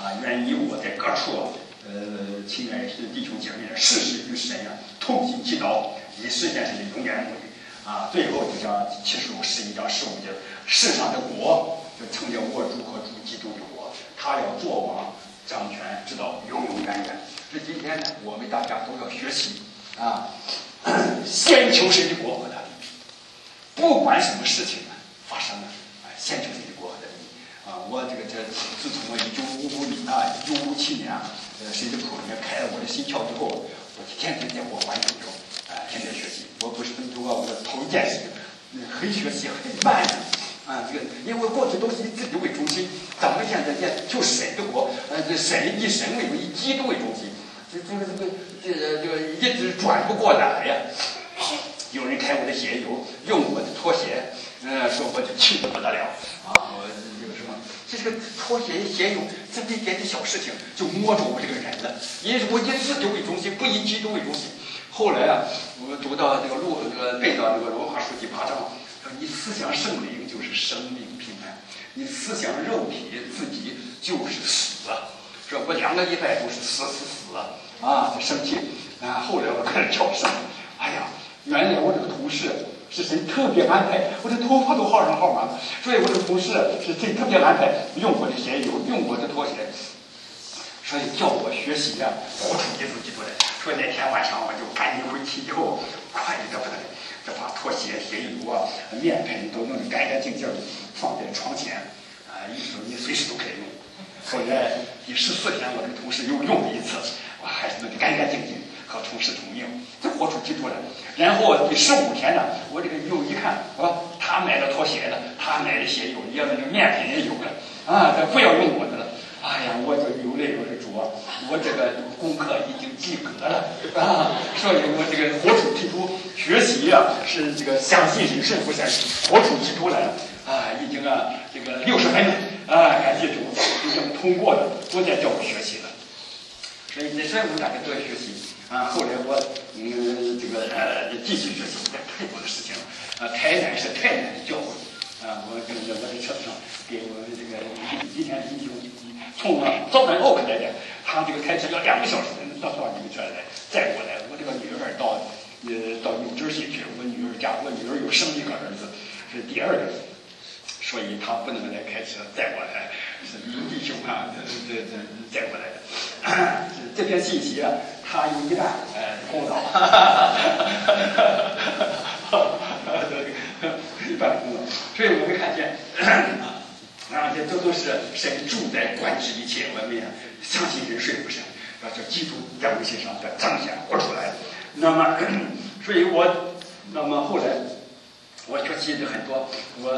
S3: 愿意我在各处亲爱的弟兄姐妹，事事与神同心祈祷，以实现神的永远目的。最后就像启示录11章15节，世上的国就成了我主和主基督的国，他要作王掌权，直到永永远远。所以今天呢，我们大家都要学习先求神的国和他的义，不管什么事情发生了，先求神的国和他的义。我自从我1957年神的仆人开了我的心窍之后，我天天在我环境中天天学习。我不是分头我头一件事情，很学习很慢因为我过去都是以自己为中心，怎么现在就神的国，以神为中，以基督为中心，这一直转不过来呀。有人开我的鞋油，用我的拖鞋，说我就气得不得了我什么，这个拖鞋鞋油，这么一点点小事情就摸着我这个人了，因为我以自己为中心，不以基督为中心。后来我读到背到罗马书第8章，说你思想圣灵就是生命平安，你思想肉体自己就是死了。说我2个礼拜都是死就生气后来我开始跳绳，原来我这个同事是神特别安排，我的头发都号上号码，所以我的同事是神特别安排，用我的鞋油，用我的拖鞋。所以叫我学习活出耶稣基督来。所以那天晚上我就赶紧回去以后，快得不得了，就把拖鞋、鞋油面盆都弄得干干净净，放在床前意思说你随时都可以用。后来第14天，我这个同事又用了一次，我还是弄得干干净净，和同事同用，这活出基督来。然后第15天呢，我这个又一看，他买了拖鞋了，他买了鞋油，也那个面盆也有了他不要用我的了。我就流泪，我说主我这个功课已经及格了所以我这个活出基督学习是这个相信神顺服神，活出基督来了已经这个60分感谢主已经通过了，不再叫我学习了。所以我们大家都要学习后来我继续学习，太多的事情了台南是太难的教会我在车子上给我这个今天弟兄从早晨奥克来的，他这个开车要2个小时到你们这来载过来。我这个女儿到纽约西去，我女儿有生一个儿子，是第2个，所以他不能来开车载过来，是弟兄载过来的。这篇信息他有一半功劳，一半功劳，所以我们看见。这都是神主宰管制一切，我们相信神说服神，叫基督在我们身上的彰显活出来。那么后来我学习的很多，我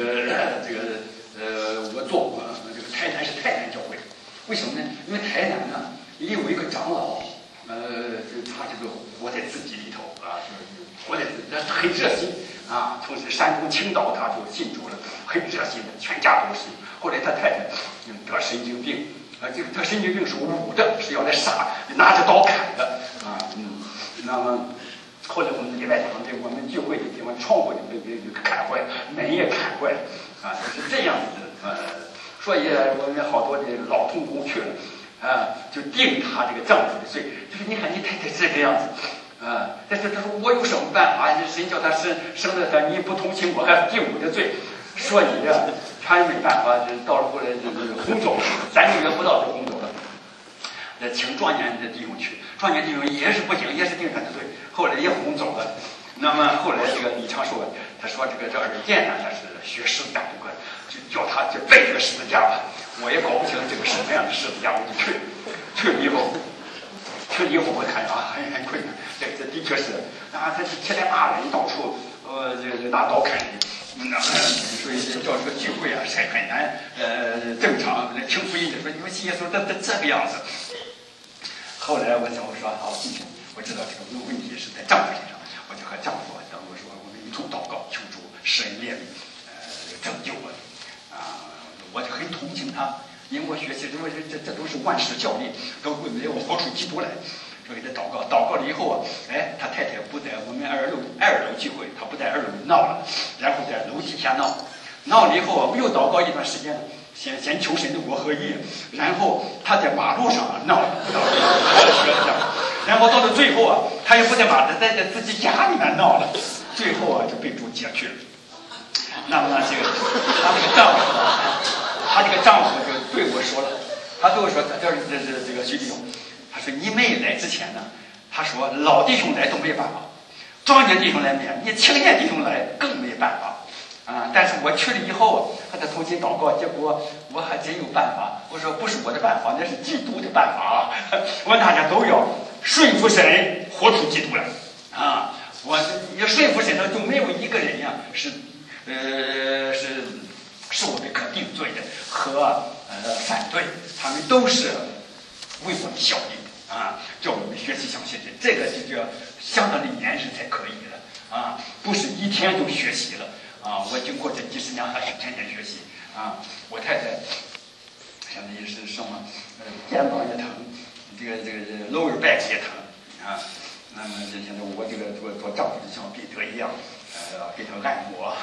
S3: 我做过这个台南是太南教会，为什么呢？因为台南也有一个长老，他这个活在自己里头活在自己，很热心从山东青岛他就信主了，很热心的，全家都是。后来他太太得神经病这个得神经病是捂的，是要来杀，拿着刀砍的那么后来我们礼拜堂的我们聚会的地方窗户被砍坏，门也砍坏就是这样子的所以我们好多的老同工去了就定他这个丈夫的罪，就是你看你太太是这个样子但是他说我有什么办法？神叫他生了他，你不同情我，还定我的罪，所以他也没办法，到了后来就轰走了，3个月不到就轰走了。请壮年的弟兄去，壮年弟兄也是不行，也是定他的罪，后来也轰走了。那么后来这个李长寿，他说这耳健他是学十字架功课，就叫他就背这个十字架吧。我也搞不清这个什么样的十字架，我就去了以后我看很困难。这的确是他天天骂人，到处拿刀砍人，所以叫这个聚会是很难正常听福音的说你们信耶稣这个样子。后来我说好弟兄，我知道这个问题是在丈夫身上，我就和丈夫我说我们一同祷告求主神怜悯拯救我我就很同情他，因为我学习这都是万事效力，都会没有活出基督来。所以他祷告了以后他太太不在我们2楼聚会，他不在2楼闹了，然后在楼底下闹了以后我又祷告一段时间了， 先求神的国和义，然后他在马路上闹，然后到了最后啊，他又不在在自己家里面闹了，最后啊就被主解去了。那么呢，他这个丈夫就对我说了，他对我说，这个徐弟兄，他说你没来之前呢，他说老弟兄来都没办法，壮年弟兄来免，你青年弟兄来更没办法。但是我去了以后，和他同心祷告，结果我还真有办法。我说不是我的办法，那是基督的办法。我们大家都要顺服神，活出基督来啊！你顺服神呢，就没有一个人呀是我们可定罪的和反对，他们都是为我们效力啊，叫我们学习相信的。这个就要相当的严实才可以了啊，不是一天就学习了。我经过这几十年还是天天学习啊。我太太现在也是什么肩膀也疼，这个 lower back 也疼啊。那么现在我这个做丈夫就像彼得一样，给他按摩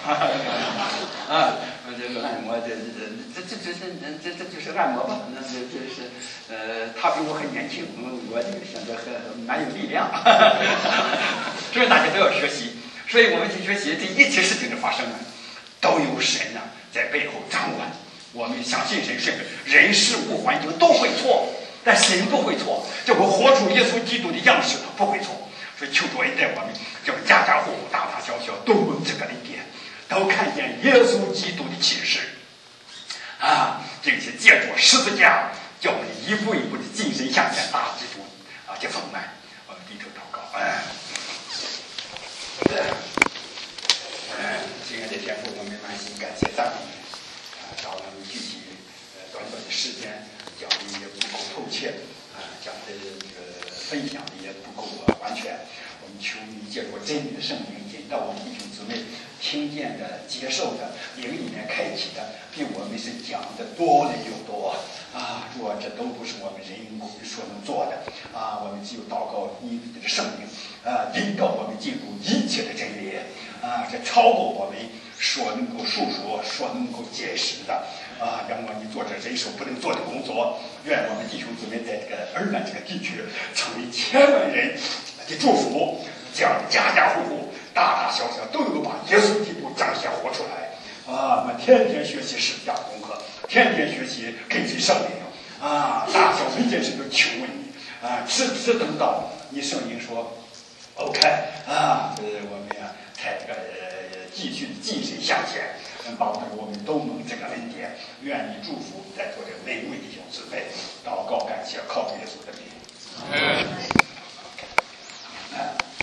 S3: 这个按摩这就是按摩吧。那这是他比我还年轻，我这个现在还蛮有力量，所以大家都要学习。所以我们去学习，这一切事情的发生呢，都有神呢在背后掌管。我们相信神是人事物环境都会错，但神不会错。叫我活出耶稣基督的样式，不会错。所以求主恩待我们，叫家家户户、大大小小都蒙这个恩典，都看见耶稣基督的启示啊！这些借着十字架，叫我们一步一步的进身向前，大基督这丰满。我们低头祷告。亲爱的天父，我们满心感谢赞美你找我们具体短短的时间讲的也不够透彻讲的这个分享的也不够完全。我们求你借着真理的圣灵引导我们弟兄姊妹听见的、接受的、灵里面开启的，比我们是讲的多了又多主啊，这都不是我们人所能做的我们只有祷告你的圣灵引导我们进入一切的真理这超过我们所能够述说、所能够解释的让我们做这人手不能做的工作。愿我们弟兄姊妹在这个尔湾这个地区成为千万人的祝福，这样家家户户、大大小小都能够把耶稣基督彰显活出来我们天天学习十字架功课，天天学习根据圣灵大小每件事都求问你只等到你圣灵说 OK 我们才这个继续进身向前，保证我们都蒙这个恩典。愿你祝福在座的每位弟兄姊妹，祷告感谢，靠主耶稣的名。